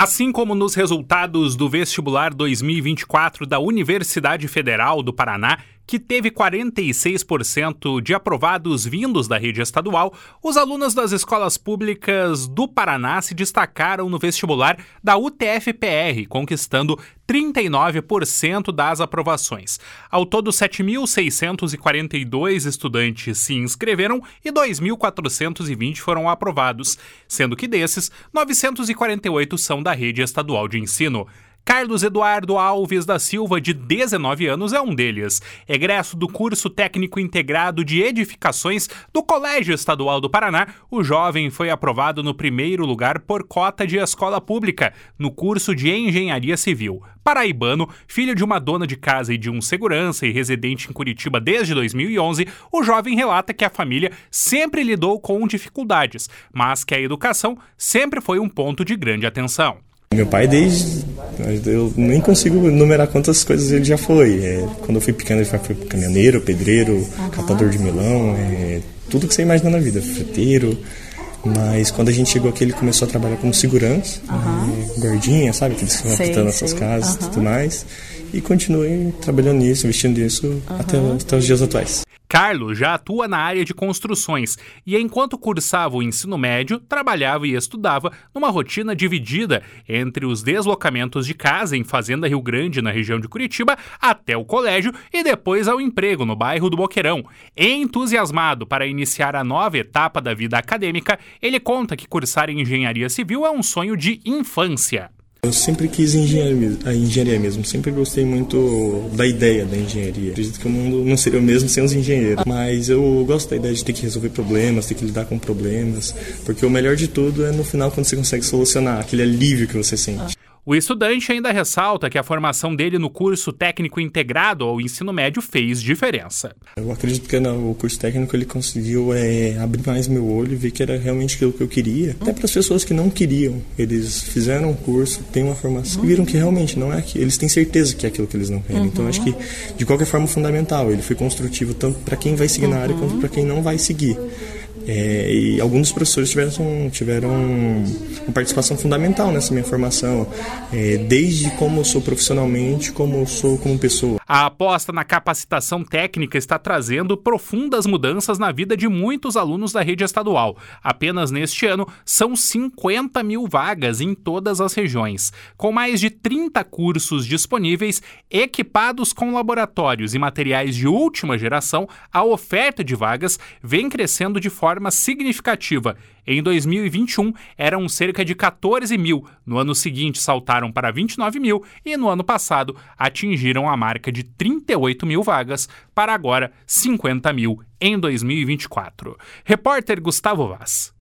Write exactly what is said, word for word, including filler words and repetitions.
Assim como nos resultados do vestibular dois mil e vinte e quatro da Universidade Federal do Paraná, que teve quarenta e seis por cento de aprovados vindos da rede estadual, os alunos das escolas públicas do Paraná se destacaram no vestibular da U T F P R, conquistando trinta e nove por cento das aprovações. Ao todo, sete mil seiscentos e quarenta e dois estudantes se inscreveram e dois mil quatrocentos e vinte foram aprovados, sendo que desses, novecentos e quarenta e oito são da rede estadual de ensino. Carlos Eduardo Alves da Silva, de dezenove anos, é um deles. Egresso do curso técnico integrado de edificações do Colégio Estadual do Paraná, o jovem foi aprovado no primeiro lugar por cota de escola pública, no curso de engenharia civil. Paraibano, filho de uma dona de casa e de um segurança e residente em Curitiba desde dois mil e onze, o jovem relata que a família sempre lidou com dificuldades, mas que a educação sempre foi um ponto de grande atenção. Meu pai, desde... eu nem consigo numerar quantas coisas ele já foi. É, quando eu fui pequeno, ele foi caminhoneiro, pedreiro, uhum. catador de melão, é, tudo que você imagina na vida, friteiro. Mas quando a gente chegou aqui, ele começou a trabalhar como segurança, uhum. é, guardinha, sabe? Que eles ficam apitando essas casas e uhum. tudo mais. E continuei trabalhando nisso, investindo nisso uhum. até, até os dias atuais. Carlos já atua na área de construções e, enquanto cursava o ensino médio, trabalhava e estudava numa rotina dividida entre os deslocamentos de casa em Fazenda Rio Grande, na região de Curitiba, até o colégio e depois ao emprego no bairro do Boqueirão. Entusiasmado para iniciar a nova etapa da vida acadêmica, ele conta que cursar engenharia civil é um sonho de infância. Eu sempre quis engenharia, a engenharia mesmo, sempre gostei muito da ideia da engenharia. Acredito que o mundo não seria o mesmo sem os engenheiros, mas eu gosto da ideia de ter que resolver problemas, ter que lidar com problemas, porque o melhor de tudo é no final quando você consegue solucionar, aquele alívio que você sente. O estudante ainda ressalta que a formação dele no curso técnico integrado ao ensino médio fez diferença. Eu acredito que no curso técnico ele conseguiu é, abrir mais meu olho e ver que era realmente aquilo que eu queria. Até para as pessoas que não queriam, eles fizeram um curso, têm uma formação e viram que realmente não é aquilo. Eles têm certeza que é aquilo que eles não querem. Uhum. Então acho que de qualquer forma fundamental, ele foi construtivo tanto para quem vai seguir uhum. na área quanto para quem não vai seguir. É, e alguns dos professores tiveram, tiveram uma participação fundamental nessa minha formação, é, desde como eu sou profissionalmente, como eu sou como pessoa. A aposta na capacitação técnica está trazendo profundas mudanças na vida de muitos alunos da rede estadual. Apenas neste ano, são cinquenta mil vagas em todas as regiões. Com mais de trinta cursos disponíveis, equipados com laboratórios e materiais de última geração, a oferta de vagas vem crescendo de forma forma significativa. Em dois mil e vinte e um, eram cerca de quatorze mil, no ano seguinte saltaram para vinte e nove mil e no ano passado atingiram a marca de trinta e oito mil vagas, para agora cinquenta mil em dois mil e vinte e quatro. Repórter Gustavo Vaz.